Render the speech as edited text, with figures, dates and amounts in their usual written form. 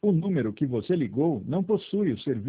O número que você ligou não possui o serviço